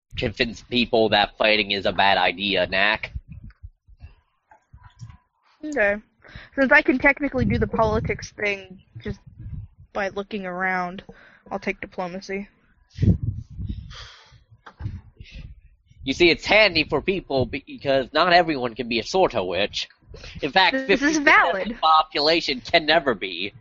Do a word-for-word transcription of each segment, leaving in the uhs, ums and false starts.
convince people that fighting is a bad idea, Knack. Okay. Since I can technically do the politics thing just by looking around, I'll take diplomacy. You see, it's handy for people because not everyone can be a Sorta witch. In fact, This fifty is percent valid. of the population can never be.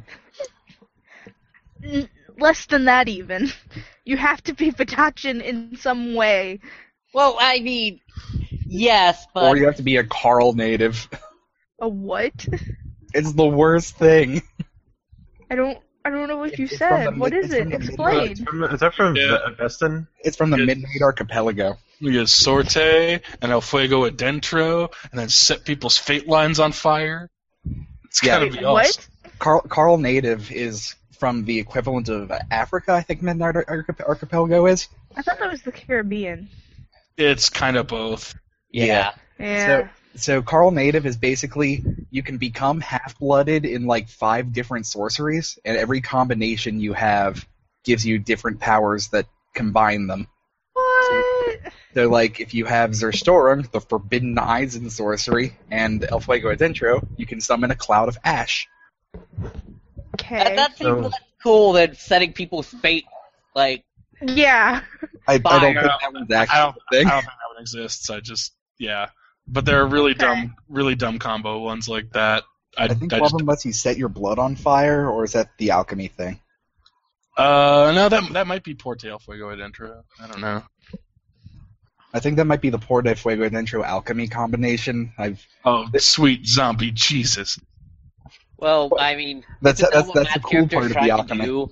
N- less than that, even. You have to be Patachin in some way. Well, I mean, yes, but... Or you have to be a Carl native. A what? It's the worst thing. I don't. I don't know what you It's from said. the What mid- is it's from it? the mid- Explain. It's from, is that from Yeah. Ve- Vestin? It's from the Good. Midnight Archipelago. We get Sorte and El Fuego Adentro, and then set people's fate lines on fire. It's Yeah. gotta be What? awesome. Carl, Carl native is from the equivalent of Africa, I think Midnight Archip- Archipelago is. I thought that was the Caribbean. It's kind of both. Yeah. Yeah. So, so Carl native is basically you can become half-blooded in like five different sorceries, and every combination you have gives you different powers that combine them. What? So, like, if you have Zerstorum, the Forbidden Eyes in sorcery, and El Fuego Adentro, you can summon a cloud of ash. Okay. That, that seems So- less cool than setting people's fate, like... Yeah. I, I don't Fire. think that one's actually I don't, a thing. I don't think that one exists. I just, yeah. But there are really dumb, really dumb combo ones like that. I, I think I one just, of them lets you set your blood on fire, or is that the alchemy thing? uh, no, that that might be Porte El Fuego Adentro. I don't know. I think that might be the Por de Fuego Adentro alchemy combination. I've Oh, sweet zombie Jesus. Well, I mean... that's isn't that that's what that's the math cool part characters of try the to alchemy. do?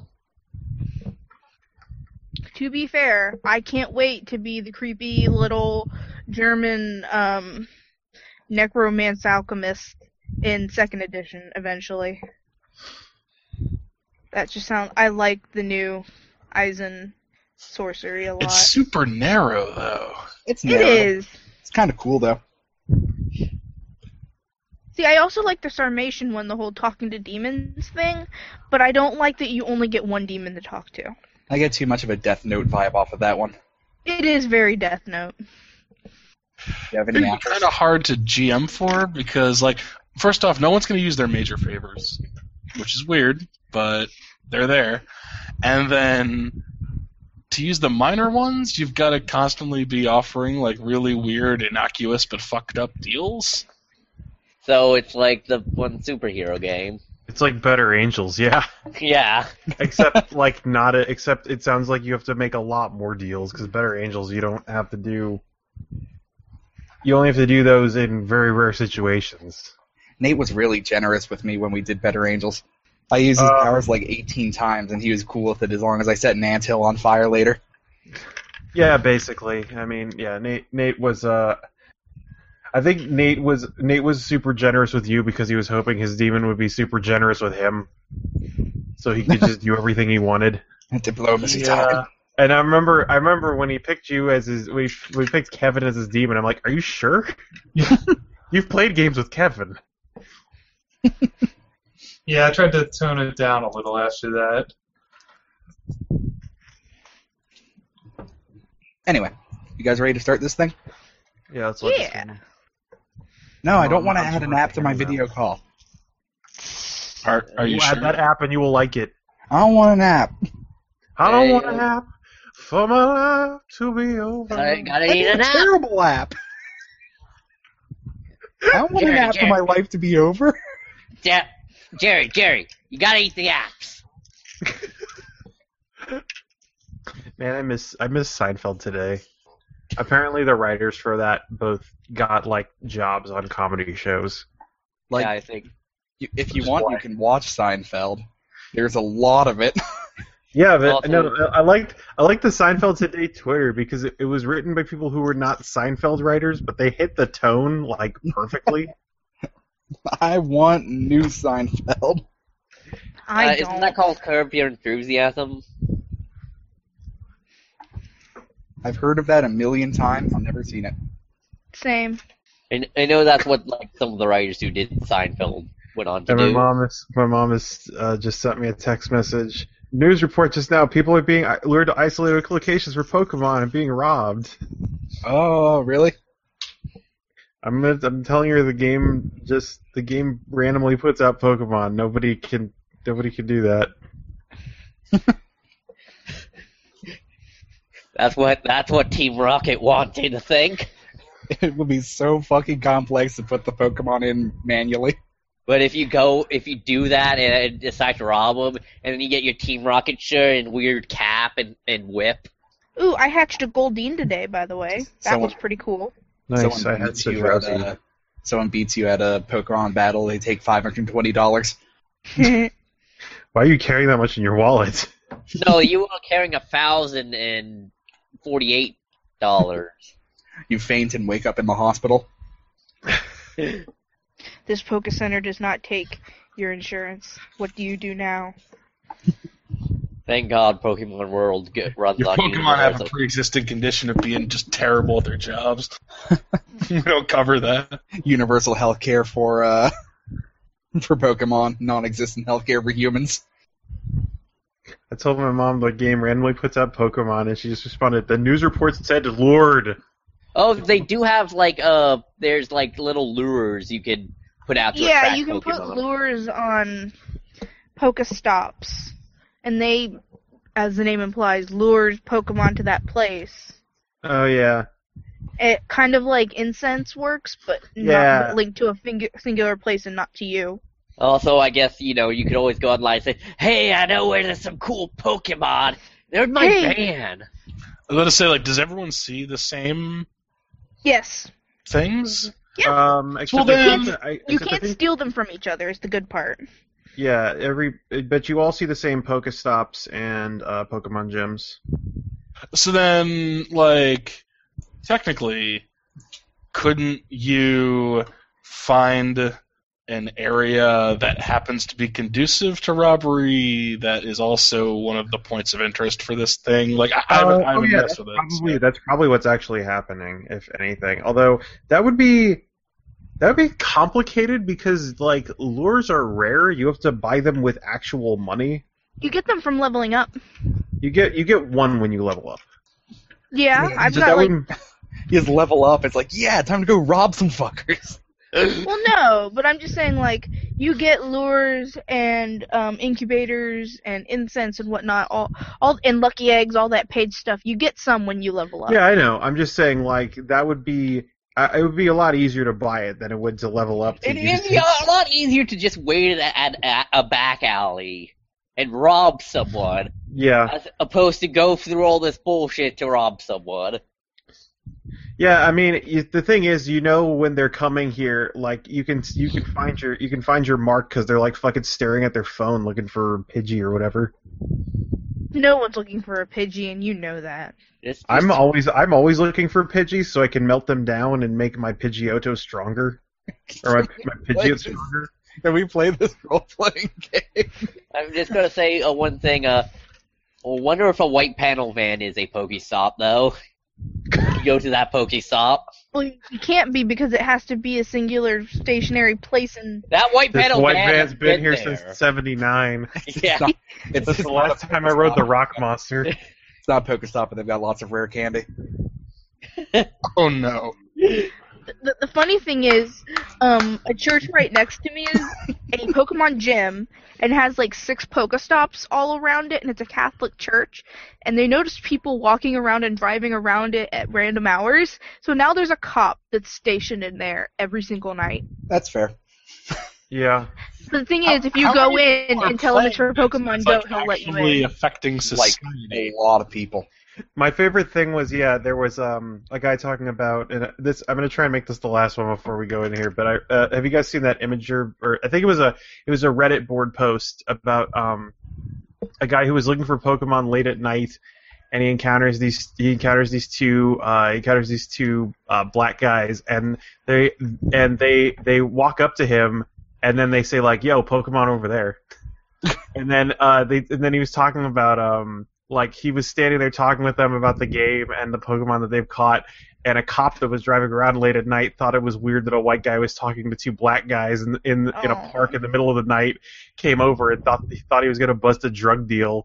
To be fair, I can't wait to be the creepy little German um, necromance alchemist in second edition eventually. That just sounds. I like the new Eisen sorcery a lot. It's super narrow though. It's It narrow. is. It's kind of cool though. See, I also like the Sarmatian one, the whole talking to demons thing, but I don't like that you only get one demon to talk to. I get too much of a Death Note vibe off of that one. It is very Death Note. Do you have any It's answers? kind of hard to G M for because, like, first off, no one's going to use their major favors, which is weird, but they're there. And then to use the minor ones, you've got to constantly be offering like really weird, innocuous but fucked up deals. So it's like the one superhero game. It's like Better Angels, yeah. Yeah. Except like not a, except it sounds like you have to make a lot more deals because Better Angels you don't have to do. You only have to do those in very rare situations. Nate was really generous with me when we did Better Angels. I used his Uh, powers like eighteen times, and he was cool with it as long as I set an anthill on fire later. Yeah, basically. I mean, yeah, Nate. Nate was. Uh, I think Nate was. Nate was super generous with you because he was hoping his demon would be super generous with him, so he could just do everything he wanted. Diplomacy Yeah. time. And I remember, I remember when he picked you as his. We we picked Kevin as his demon. I'm like, are you sure? You've played games with Kevin. Yeah, I tried to tone it down a little after that. Anyway, you guys ready to start this thing? Yeah, that's what. Yeah. No, I No, don't want to I'm add an sorry, app to my no. video call. Are Are you You sure? add that app and you will like it. I don't want an app. I don't Hey, want an uh, app for my life to be over. Gotta, gotta I eat need an a app. terrible app. I don't want an Jerry, app for Jerry. my life to be over. Ja- Jerry, Jerry, you gotta eat the apps. Man, I miss I miss Seinfeld today. Apparently, the writers for that both got like jobs on comedy shows. Like, yeah, I think. you, if you Which is want, why- you can watch Seinfeld. There's a lot of it. Yeah, but Also- no, I liked I liked the Seinfeld Today Twitter because it, it was written by people who were not Seinfeld writers, but they hit the tone like perfectly. I want new Seinfeld. I uh, don't. Isn't that called Curb Your Enthusiasm? I've heard of that a million times. I've never seen it. Same. And I know that's what like some of the writers who did Seinfeld went on to And my do. mom is my mom has uh, just sent me a text message. News report just now: people are being lured to isolated locations for Pokemon and being robbed. Oh, really? I'm I'm telling you, the game just the game randomly puts out Pokemon. Nobody can nobody can do that. That's what that's what Team Rocket wanted to think. It would be so fucking complex to put the Pokemon in manually. But if you go, if you do that and decide to rob them, and then you get your Team Rocket shirt and weird cap and, and whip. Ooh, I hatched a Goldeen today, by the way. That Someone- was pretty cool. Nice. Someone I had beats such you at rousing. a, someone beats you at a Pokemon battle, they take five hundred twenty dollars. Why are you carrying that much in your wallet? No, you are carrying a thousand and forty-eight dollars. You faint and wake up in the hospital. This Poke Center does not take your insurance. What do you do now? Thank God Pokemon World get, runs Your on Pokemon have a Universal. pre-existing condition of being just terrible at their jobs. We don't cover that. Universal healthcare for uh for Pokemon, non-existent healthcare for humans. I told my mom the game randomly puts out Pokemon, and she just responded, "The news reports said lured." Oh, they do have like uh, there's like little lures you could put out to Yeah, attract you can Pokemon. put lures on Pokestops, and they, as the name implies, lures Pokemon to that place. Oh yeah. It kind of like incense works, but Yeah. not linked to a fingu- singular place and not to you. Also, I guess, you know, you could always go online and say, hey, I know where there's some cool Pokemon. They're in my Hey. van. I was going to say, like, does everyone see the same Yes. things? Yeah. Um, except Well, I then- think- I, You except I can't think- steal them from each other, is the good part. Yeah, every but you all see the same Pokestops and uh, Pokemon gyms. So then, like, technically, couldn't you find an area that happens to be conducive to robbery that is also one of the points of interest for this thing? Like, I, I haven't, I Oh, haven't yeah, messed with it. Probably so- that's probably what's actually happening, if anything. Although that would be that would be complicated because like lures are rare. You have to buy them with actual money. You get them from leveling up. You get you get one when you level up. Yeah, Yeah, I've just got that like. wouldn't- You just level up, it's like, yeah, time to go rob some fuckers. Well, no, but I'm just saying, like, you get lures and um, incubators and incense and whatnot, all, all and lucky eggs, all that paid stuff. You get some when you level up. Yeah, I know. I'm just saying like that would be uh, it would be a lot easier to buy it than it would to level up. To It use is a lot easier to just wait at, at a back alley and rob someone, Yeah. as opposed to go through all this bullshit to rob someone. Yeah, I mean, you, the thing is, you know, when they're coming here, like you can you can find your you can find your mark because they're like fucking staring at their phone looking for Pidgey or whatever. No one's looking for a Pidgey, and you know that. Just, just I'm always I'm always looking for Pidgey so I can melt them down and make my Pidgeotto stronger, or my, my Pidgeot stronger. Can we play this role-playing game? I'm just gonna say uh, one thing. Uh, I wonder if a white panel van is a Pokestop, though. You go to that Pokestop. Well, you can't be because it has to be a singular stationary place, and That white This panel white van van's has been here there. since seventy-nine. Yeah. It's, not, it's, That's it's the not last a time I rode the Rock Monster. It's not Pokestop, but they've got lots of rare candy. Oh, no. the, the funny thing is, um, a church right next to me is a Pokemon gym and has like six Pokestops all around it, and it's a Catholic church. And they noticed people walking around and driving around it at random hours. So now there's a cop that's stationed in there every single night. That's fair. Yeah. But the thing How- is, if you how go many in people are and tell him it's for playing this? Pokemon It's, Go, like, he'll let you actually in. affecting Like society. a lot of people. My favorite thing was, yeah, there was um a guy talking about, and this I'm gonna try and make this the last one before we go in here. But I uh, have you guys seen that Imager, or I think it was a it was a Reddit board post about um a guy who was looking for Pokemon late at night, and he encounters these he encounters these two uh he encounters these two uh, black guys, and they and they they walk up to him, and then they say like, "Yo, Pokemon over there," and then uh they and then he was talking about um. Like, he was standing there talking with them about the game and the Pokemon that they've caught, and a cop that was driving around late at night thought it was weird that a white guy was talking to two black guys in in, in a Oh. park in the middle of the night, came over and thought he thought he was going to bust a drug deal,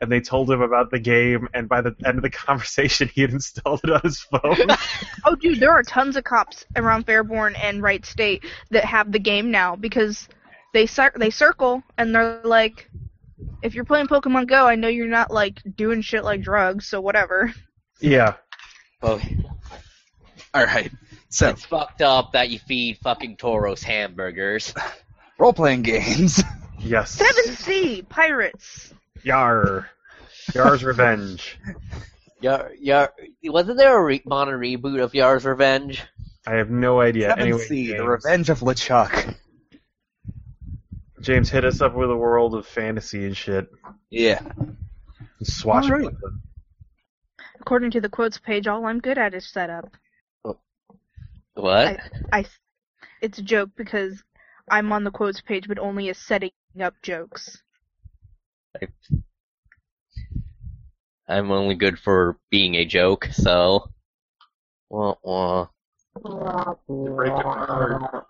and they told him about the game, and by the end of the conversation, he had installed it on his phone. Oh, dude, there are tons of cops around Fairborn and Wright State that have the game now because they cir- they circle and they're like, if you're playing Pokemon Go, I know you're not like doing shit like drugs, so whatever. Yeah. Well, All right. So, it's fucked up that you feed fucking Tauros hamburgers. role-playing games. Yes. seven C Pirates. Yar. Yar's Revenge. Yar, Yar, wasn't there a re- modern reboot of Yar's Revenge? I have no idea. seven Anyway, C, James, The Revenge of LeChuck. James, hit us up with a world of fantasy and shit. Yeah. Swatch All right. with them. According to the quotes page, all I'm good at is setup. What? I, I, it's a joke because I'm on the quotes page, but only as setting up jokes. I'm only good for being a joke, so. Wah, wah. You break it hard.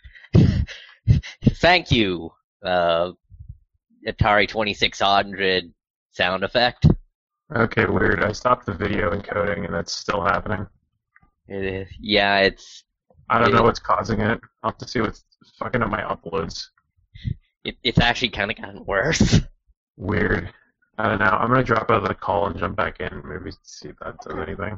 Thank you, uh, Atari twenty-six hundred sound effect. Okay, weird. I stopped the video encoding, and that's still happening. It is, yeah, it's I don't Yeah. know what's causing it. I'll have to see what's fucking up my uploads. it, it's actually kind of gotten worse. Weird. I don't know. I'm gonna drop out of the call and jump back in. Maybe see if that does anything.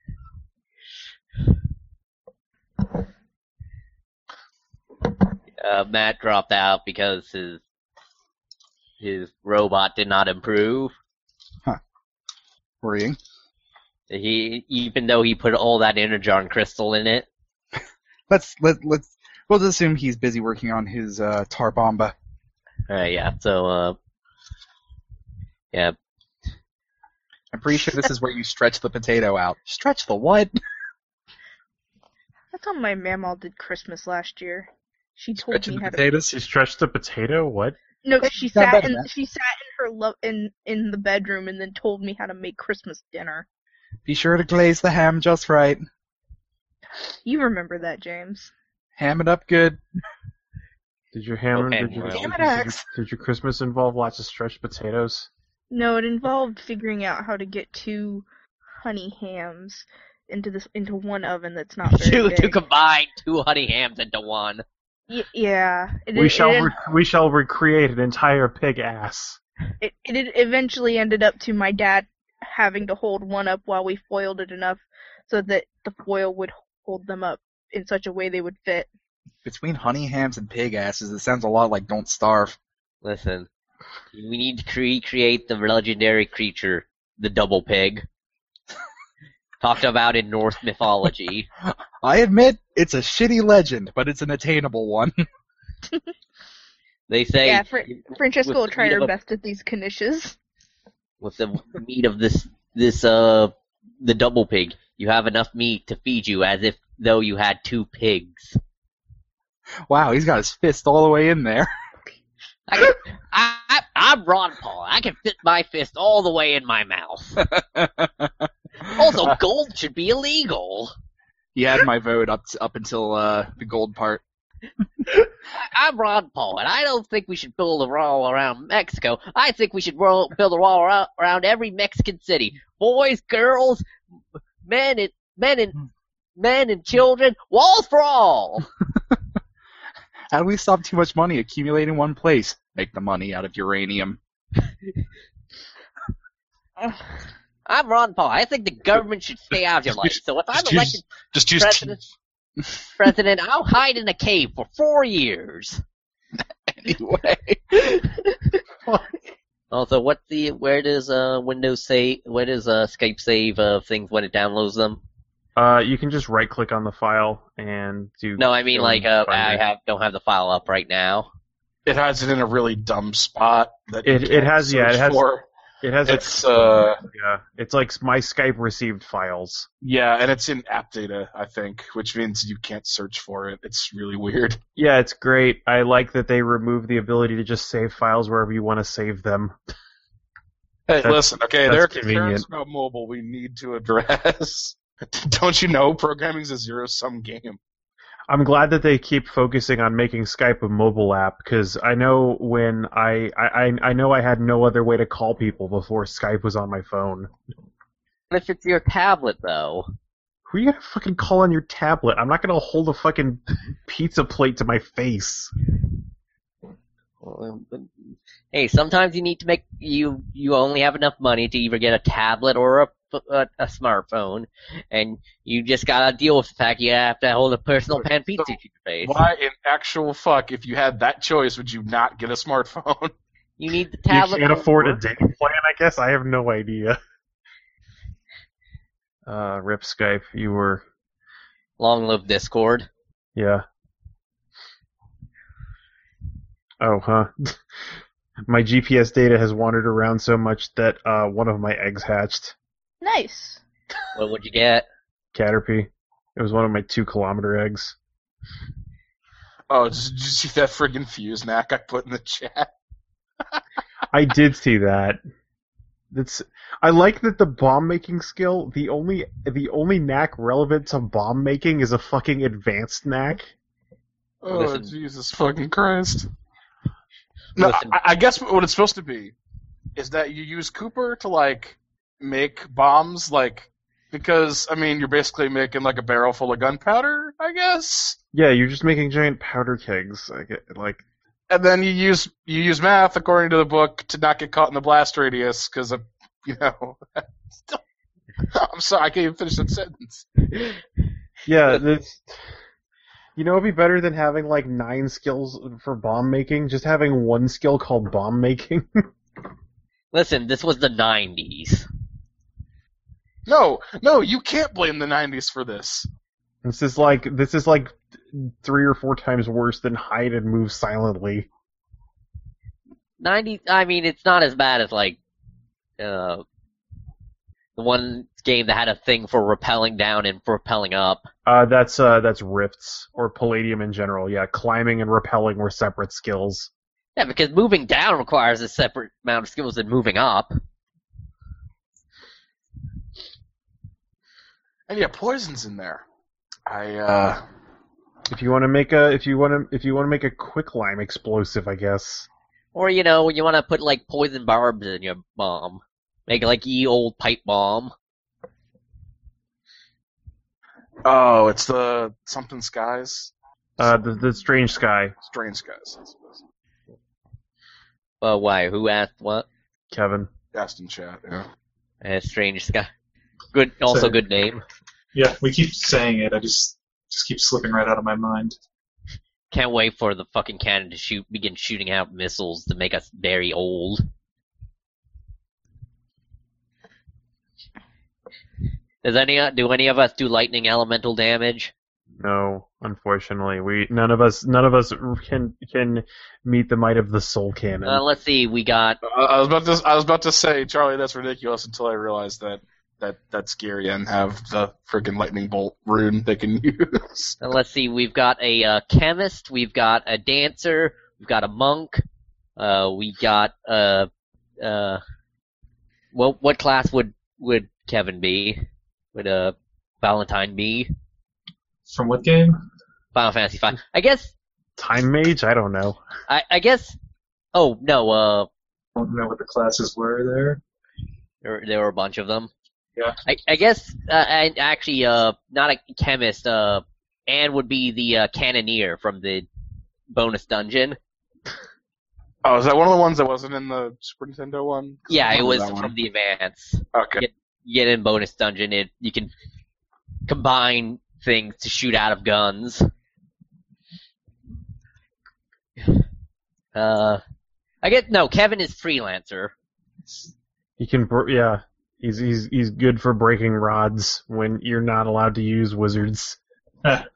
Uh, Matt dropped out because his his robot did not improve. Worrying. He even though he put all that Energon crystal in it. Let's let let's we'll just assume he's busy working on his uh, tar bomba. Uh, yeah, so uh, yeah, I'm pretty sure this is where you stretch the potato out. Stretch the what? That's how my mamaw did Christmas last year. She told Stretching me the how to. potatoes. She stretched the potato? What? No, she Not sat better in than that. she sat in her lo- in in the bedroom and then told me how to make Christmas dinner. Be sure to glaze the ham just right. You remember that, James? Ham it up good. Did your ham? Okay, did, your, well. did, Damn it, your, Axe. did your Christmas involve lots of stretched potatoes? No, it involved figuring out how to get two honey hams into this into one oven that's not very to big. to combine two honey hams into one. Y- yeah, it, We it, shall it, re- we shall recreate an entire pig ass. it, it eventually ended up to my dad having to hold one up while we foiled it enough so that the foil would hold them up in such a way they would fit. Between honey hams and pig asses, it sounds a lot like Don't Starve. Listen, we need to cre- create the legendary creature, the double pig, talked about in Norse mythology. I admit, it's a shitty legend, but it's an attainable one. They say yeah, Fr- Francesca with will the try meat her of a- best at these knishes. with the meat of this this uh the double pig, you have enough meat to feed you as if though you had two pigs. Wow, he's got his fist all the way in there. I can, I, I, I'm Ron Paul. I can fit my fist all the way in my mouth. Also, gold should be illegal. He had my vote up to, up until uh, the gold part. I, I'm Ron Paul, and I don't think we should build a wall around Mexico. I think we should roll, build a wall around, around every Mexican city. Boys, girls, men, and men and men and children. Walls for all. How do we stop too much money accumulating in one place? Make the money out of uranium. I'm Ron Paul. I think the government should stay out of your life. So if I'm Just elected use, just use president, president, I'll hide in a cave for four years. Anyway. Also, what's the where does uh Windows save? Where does uh Skype save uh things when it downloads them? Uh, you can just right click on the file and do. No, I mean go like and uh find I it. have don't have the file up right now. It has it in a really dumb spot that you It- it can't has- yeah, it search has- for. It has. It's uh yeah, it's like my Skype received files. yeah, and it's in app data, I think, which means you can't search for it. It's really weird. Yeah, it's great. I like that they remove the ability to just save files wherever you want to save them. Hey, That's- listen, okay, that's there are convenient. concerns about mobile we need to address. Don't you know programming's a zero-sum game? I'm glad that they keep focusing on making Skype a mobile app, because I know when I, I I know I had no other way to call people before Skype was on my phone. What if it's your tablet, though? Who are you gonna fucking call on your tablet? I'm not gonna hold a fucking pizza plate to my face. Well, hey, sometimes you need to make you you only have enough money to either get a tablet or a a, a smartphone, and you just gotta deal with the fact you have to hold a personal pan pizza So, to your face. Why in actual fuck, if you had that choice, would you not get a smartphone? You need the You tablet. can't for afford a work. data plan, I guess? I have no idea. Uh, rip Skype, you were... Long live Discord. Yeah. Oh, huh. My G P S data has wandered around so much that uh, one of my eggs hatched. Nice. What would you get? Caterpie. It was one of my two kilometer eggs. Oh, did you see that friggin' fuse knack I put in the chat? I did see that. That's. I like that the bomb making skill. The only the only knack relevant to bomb making is a fucking advanced knack. Oh, Listen. Jesus fucking Christ. No, Listen. I, I guess what it's supposed to be is that you use Cooper to, like, make bombs, like, because, I mean, you're basically making, like, a barrel full of gunpowder, I guess? Yeah, you're just making giant powder kegs. I get, like, And then you use you use math, according to the book, to not get caught in the blast radius, because, of, you know... I'm sorry, I can't even finish that sentence. yeah, this. You know, it'd be better than having like nine skills for bomb making. Just having one skill called bomb making. Listen, this was the nineties. No, no, you can't blame the nineties for this. This is like this is like three or four times worse than hide and move silently. ninety. I mean, it's not as bad as like uh, the one game that had a thing for rappelling down and for rappelling up. Uh, that's uh, that's rifts or Palladium in general. Yeah, climbing and rappelling were separate skills. Yeah, because moving down requires a separate amount of skills than moving up. And yeah, poison's in there. I, uh... If you want to make a if you want to if you want to make a quicklime explosive, I guess. Or, you know, you want to put, like, poison barbs in your bomb. Make, like, ye old pipe bomb. Oh, it's the something skies? Uh, the the strange sky, Strange skies, I suppose. Uh, why? Who asked what? Kevin. Asked in chat, yeah. Uh, strange sky. Good, also So- good name. Yeah, we keep saying it. I just just keep slipping right out of my mind. Can't wait for the fucking cannon to shoot, begin shooting out missiles to make us very old. Does any do any of us do lightning elemental damage? No, unfortunately, we none of us none of us can can meet the might of the soul cannon. Uh, let's see. We got I, I was about to I was about to say, Charlie, that's ridiculous until I realized that that that Skirian have the freaking lightning bolt rune they can use. uh, let's see. We've got a uh, chemist. We've got a dancer. We've got a monk. Uh, we got uh uh. Well, what class would would Kevin be? Would uh Valentine be? From what game? Final Fantasy five. I guess. Time mage? I don't know. I I guess. Oh no. Uh, I don't know what the classes were there. there there were a bunch of them. Yeah. I I guess. Uh, and actually, uh, not a chemist. Uh, Anne would be the uh, cannoneer from the bonus dungeon. Oh, is that one of the ones that wasn't in the Super Nintendo one? Yeah, I it remember was that one. from the advance. Okay. Yeah. You get in bonus dungeon, it you can combine things to shoot out of guns. Uh, I get no. Kevin is freelancer. He can, br- yeah, he's he's he's good for breaking rods when you're not allowed to use wizards. That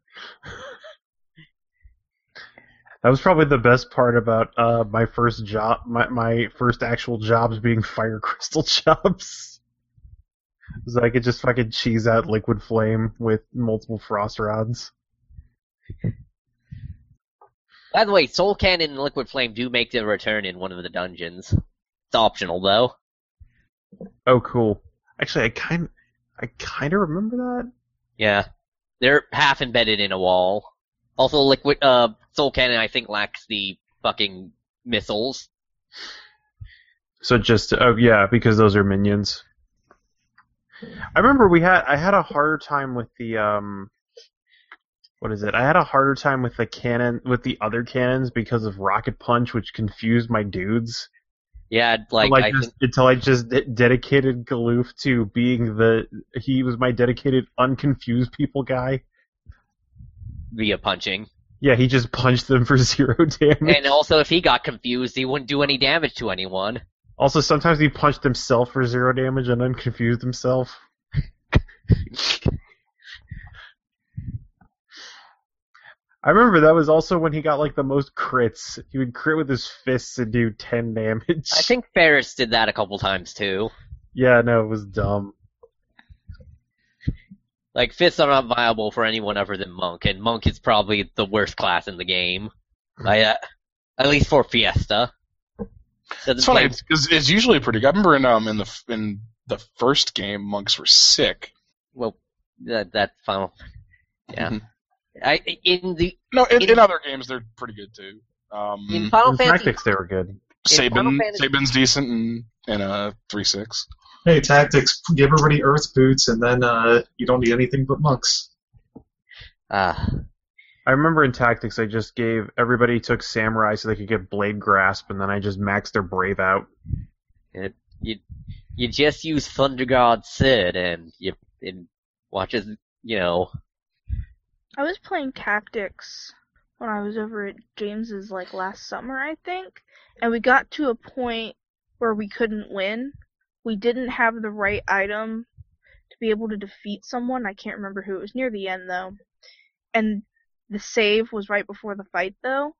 was probably the best part about uh, my first job, my my first actual jobs being fire crystal jobs. Was that I could just fucking cheese out liquid flame with multiple frost rods. By the way, Soul Cannon and Liquid Flame do make their return in one of the dungeons. It's optional though. Oh, cool. Actually, I kind I kind of remember that. Yeah, they're half embedded in a wall. Also, Liquid uh, Soul Cannon, I think, lacks the fucking missiles. So just oh yeah, because those are minions. I remember we had I had a harder time with the um what is it? I had a harder time with the cannon with the other cannons because of Rocket Punch, which confused my dudes. Yeah, like, Until I I just, think, until I just de- dedicated Galoof to being the he was my dedicated unconfused people guy. via punching. Yeah, he just punched them for zero damage. And also, if he got confused, he wouldn't do any damage to anyone. Also, sometimes he punched himself for zero damage and unconfused himself. I remember that was also when he got like the most crits. He would crit with his fists and do ten damage. I think Ferris did that a couple times too. Yeah, no, it was dumb. Like, fists are not viable for anyone other than Monk, and Monk is probably the worst class in the game. Like, uh, at least for Fiesta. Doesn't It's funny play- it's, it's, it's usually pretty good. I remember in um in the in the first game, monks were sick. Well, that that final. Yeah. Mhm. I in the No, in, In- in other games they're pretty good too. Um, in Final In Fantasy, Tactics, they were good. in Final Sabin Fantasy- Sabin's decent in in a three six. Hey, Tactics, give everybody Earth Boots, and then uh, you don't need anything but monks. uh, I remember in Tactics, I just gave everybody took Samurai so they could get Blade Grasp, and then I just maxed their Brave out. it, you you just use Thunder God Sid, and you and watches you know. I was playing Tactics when I was over at James's like last summer, I think, and we got to a point where we couldn't win. We didn't have the right item to be able to defeat someone. I can't remember who. It was near the end though, and the save was right before the fight though,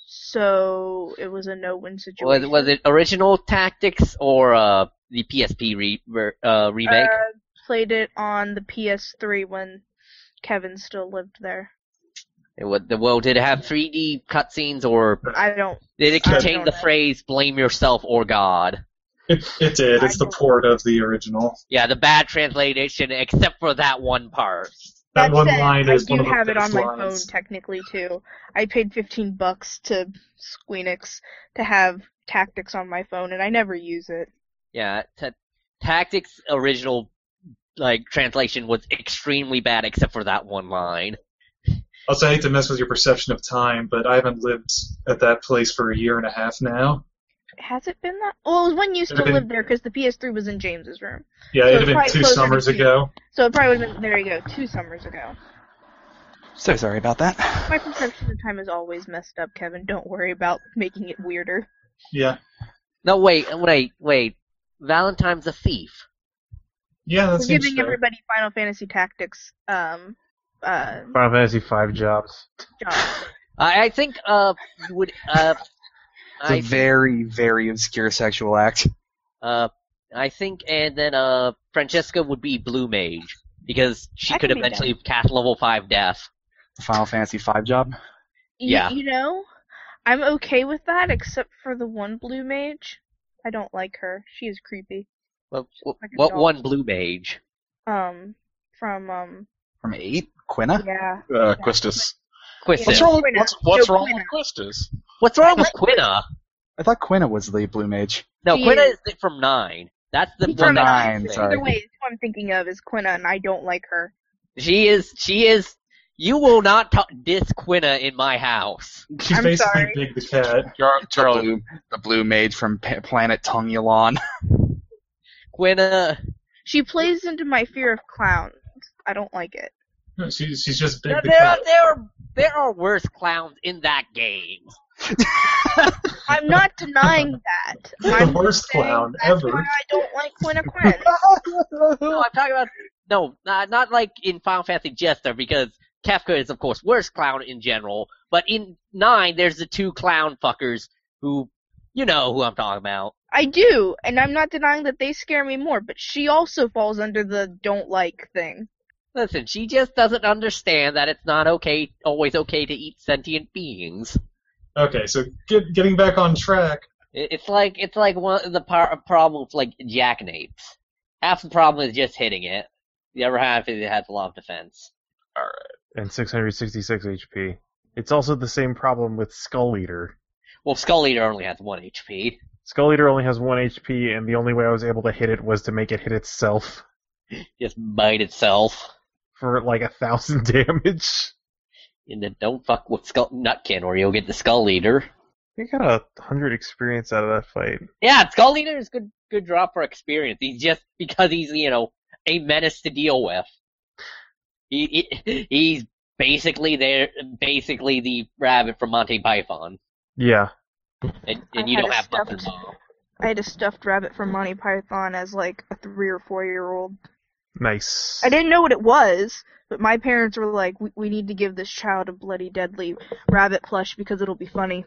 so it was a no-win Was situation. was it original Tactics or uh the P S P re, ver- uh remake? Uh, played it on the P S three when Kevin still lived there. It was, the well, did it have three D cutscenes, or I don't. did it I contain don't the know. phrase "blame yourself or God"? It, it did. It's the port of the original. Yeah, the bad translation, except for that one part. That, That one said, line I is do one of the have it on best my lines. phone technically too. I paid fifteen bucks to Squeenix to have Tactics on my phone, and I never use it. Yeah, t- Tactics original like translation was extremely bad, except for that one line. Also, I hate to mess with your perception of time, but I haven't lived at that place for a year and a half now. Has it been that? Well, it was when you still It'd been- lived there because the P S three was in James's room. Yeah, So it it's had been probably two closer to summers two. ago. So it probably would have been, there you go, two summers ago. So sorry about that. My perception of time is always messed up, Kevin. Don't worry about making it weirder. Yeah. No, wait, wait, wait. Valentine's a thief. Yeah, that We're seems giving fair. everybody Final Fantasy Tactics um, uh, Final Fantasy five jobs. jobs. I, I think uh you would uh It's a I very, very obscure sexual act. uh I think and then uh Francesca would be Blue Mage because she I could can be eventually cast level five death. The Final Fantasy five job. You- Yeah. You know, I'm okay with that, except for the one blue mage. I don't like her. She is creepy. What what, Like a what dog. one Blue Mage? Um, from um, From eight? Quina? yeah. Uh, Quistis. Quistis. What's wrong? Quina. What's, what's No, wrong Quina. with Quistis? What's wrong with I Quina? I thought Quina was the blue mage. No, She Quina is. is the- from nine. That's the She's one from that nine, I'm saying. sorry. Either way, who I'm thinking of is Quina, and I don't like her. She is. She is. You will not ta- diss Quina in my house. She's I'm basically sorry. Big the Cat. Char- The Charlie, blue, the blue mage from pa- planet Tungulon. Quina. She plays into my fear of clowns. I don't like it. No, She's, she's just Big There, the there, are, Cat. there are there are worse clowns in that game. I'm not denying that. The I'm worst saying clown that's ever. why I don't like Quina Quinn. No, I'm talking about no, not not like in Final Fantasy Jester because Kefka is of course worst clown in general. But in nine, there's the two clown fuckers who, you know who I'm talking about. I do, and I'm not denying that they scare me more, but she also falls under the don't like thing. Listen, she just doesn't understand that it's not okay, always okay to eat sentient beings. Okay, so get, getting back on track. It- It's like it's like one of the par- problems like jackanapes. Half the problem is just hitting it. The other half is it has a lot of defense. And six hundred sixty-six H P. It's also the same problem with Skull Eater. Well, Skull Eater only has one H P. Skull Eater only has one H P, and the only way I was able to hit it was to make it hit itself Just bite itself. for like a thousand damage. And then don't fuck with Skull Nutkin or you'll get the Skull Eater. You got a hundred experience out of that fight. Yeah, Skull Eater is good good drop for experience. He's just because he's, you know, a menace to deal with. He, he he's basically there basically the rabbit from Monty Python. Yeah. And, I and you had don't a have stuffed- Buster Bomb. I had a stuffed rabbit from Monty Python as like a three or four year old. Nice. I didn't know what it was, but my parents were like, we, we need to give this child a bloody deadly rabbit plush because it'll be funny.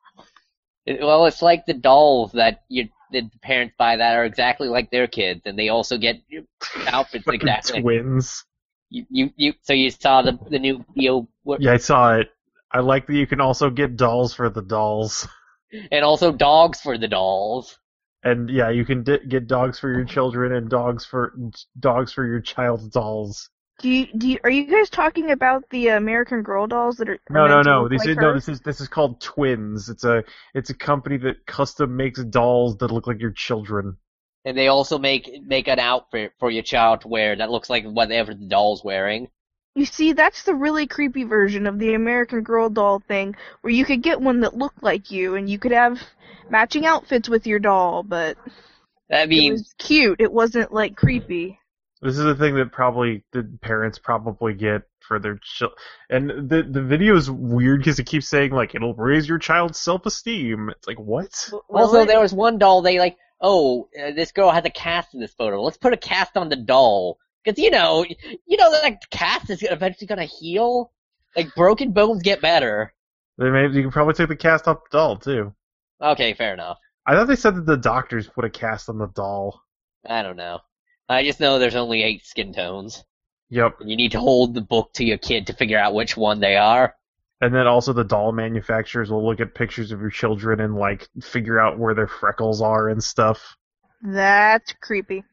It- well, it's like the dolls that you the parents buy that are exactly like their kids, and they also get outfits Fucking exactly. twins. You, you, you, so you saw the the new you know, what- Yeah, I saw it. I like that you can also get dolls for the dolls. and also dogs for the dolls. And yeah, you can di- get dogs for your children and dogs for dogs for your child's dolls. Do you, do you, are you guys talking about the American Girl dolls that are? No, are no, meant to no. look This like is her? no. This is this is called Twins. It's a it's a company that custom makes dolls that look like your children. And they also make make an outfit for your child to wear that looks like whatever the doll's wearing. You see, that's the really creepy version of the American Girl doll thing, where you could get one that looked like you, and you could have matching outfits with your doll, but I it mean, was cute. It wasn't, like, creepy. This is the thing that probably the parents probably get for their children. And the the video is weird because it keeps saying like it'll raise your child's self esteem. It's like what? also Really? there was one doll they like. Oh, uh, this girl has a cast in this photo. Let's put a cast on the doll. Because, you know, you know that like, the cast is eventually going to heal. Like, broken bones get better. They may you can probably take the cast off the doll too. Okay, fair enough. I thought they said that the doctors put a cast on the doll. I don't know. I just know there's only eight skin tones. Yep. And you need to hold the book to your kid to figure out which one they are. And then also the doll manufacturers will look at pictures of your children and like figure out where their freckles are and stuff. That's creepy.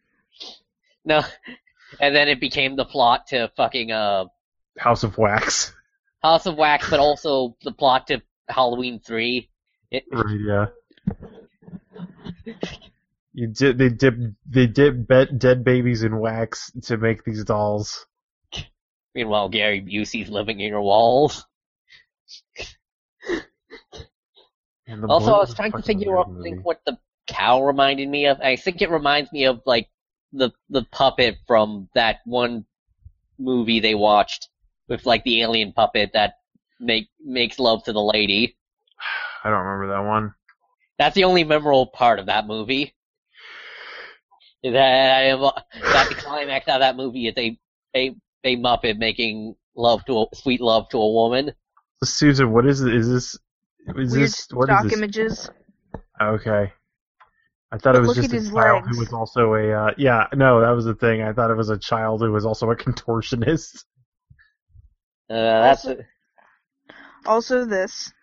No. And then it became the plot to fucking, uh, House of Wax. House of Wax, but also the plot to Halloween three. It, Right, yeah. You did. They dip. They dip bet dead babies in wax to make these dolls. Meanwhile, Gary Busey's living in your walls. And the Also, Boy I was a trying to fucking figure weird out movie. think what the cow reminded me of. I think it reminds me of like the the puppet from that one movie they watched with like the alien puppet that make makes love to the lady. I don't remember that one. That's the only memorable part of that movie. That that the climax of that movie is a a a Muppet making love to a sweet love to a woman. Susan, what is it? Is this? Is Weird this what is stock this? images. Okay. I thought it But was look just at a his child legs. who was also a. Uh, yeah, no, that was the thing. I thought it was a child who was also a contortionist. Uh, that's Also- Also this.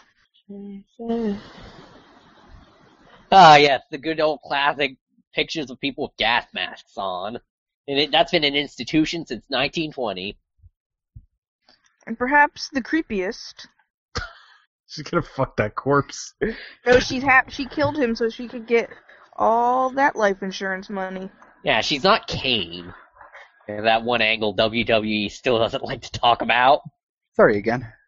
ah yes, the good old classic pictures of people with gas masks on, and it, that's been an institution since nineteen twenty. And perhaps the creepiest. She's gonna fuck that corpse. No, she's ha- she killed him so she could get all that life insurance money. Yeah, she's not Kane. And that one angle W W E still doesn't like to talk about. Sorry again.